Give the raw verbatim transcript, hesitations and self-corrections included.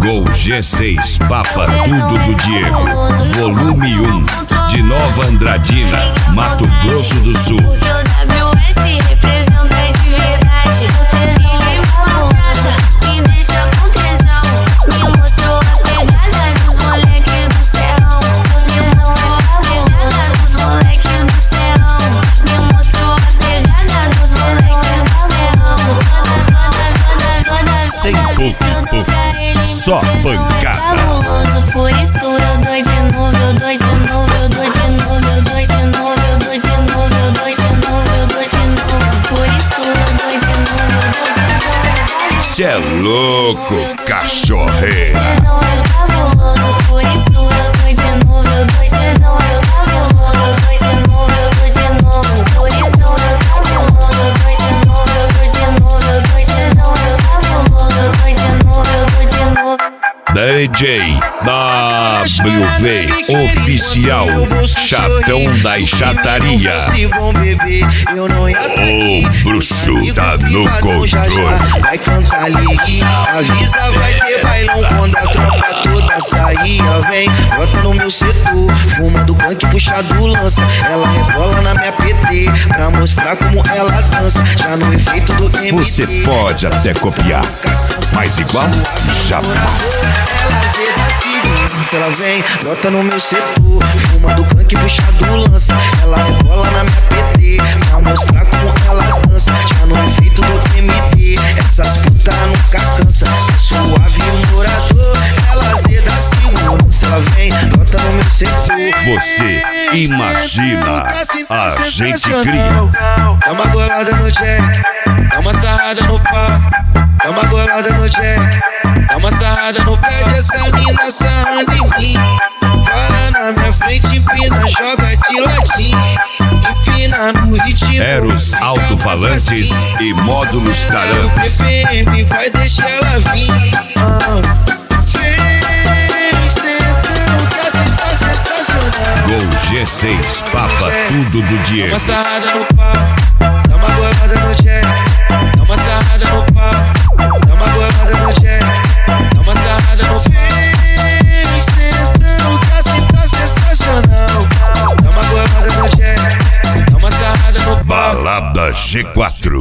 Gol G seis, Papa Tudo do Diego, volume um, de Nova Andradina, Mato Grosso do Sul. Porque o W S representa de verdade. Ele me maltrata, me deixa com tesão. Me mostrou a pegada dos moleques do serrão. Me mostrou a pegada dos moleques do serrão. Me mostrou a pegada dos moleques do serrão. Sem puff, puff, só pancada. Por isso eu dou de novo, eu dou de novo, eu dou de novo, eu dou de novo, eu dou de novo, eu dou de novo, eu dou de novo. Por isso eu dou de novo, eu dou de novo. Cê é louco, cachorreira. Por isso eu dou de novo, eu dou de novo, eu dou de novo, eu dou de novo, eu dou de novo. Por isso eu dou de novo, eu dou de novo, eu dou de novo, eu dou de novo, eu dou de novo, eu dou de novo, eu dou de novo. D J W V Oficial, chatão da chataria. O bruxo tá no controle. Vai cantar ali, avisa, vai ter bailão quando a tropa toda sair. Vem, bota no meu setor, fuma do canque, puxa do lança. Ela rebola na minha P T, pra mostrar como ela dança. Já no efeito do M D. Você pode até copiar, mas igual, jamais. Ela zeda segurança, ela vem, brota no meu setor, fuma do canque, puxa do lança. Ela rebola na minha P T, pra mostrar como ela dança. Já no efeito do M D, essas puta nunca cansa. Suave morador, ela zeda segurança, ela vem, brota no meu setor. Você imagina, a gente cria. Dá uma golada no Jack, dá uma sarrada no pau. Dá uma golada no Jack, dá uma sarrada no pé dessa mina sarrando em mim. Para na minha frente, empina, joga de ladinho. Empina no ritmo. Eros alto-falantes e módulos taramps. O P P M vai deixar ela vir. Ah, vem, sentando, que essa tá sensacional. Gol G seis, Papa Tudo do Dá Diego. uma sarrada no pau, dá uma golada no Jack, dá uma sarrada no pau. Dá uma golada no Jack, dá uma sarrada no Face, tentando, que assim tá sensacional. Dá uma golada no Jack, dá uma sarrada no Balada G quatro.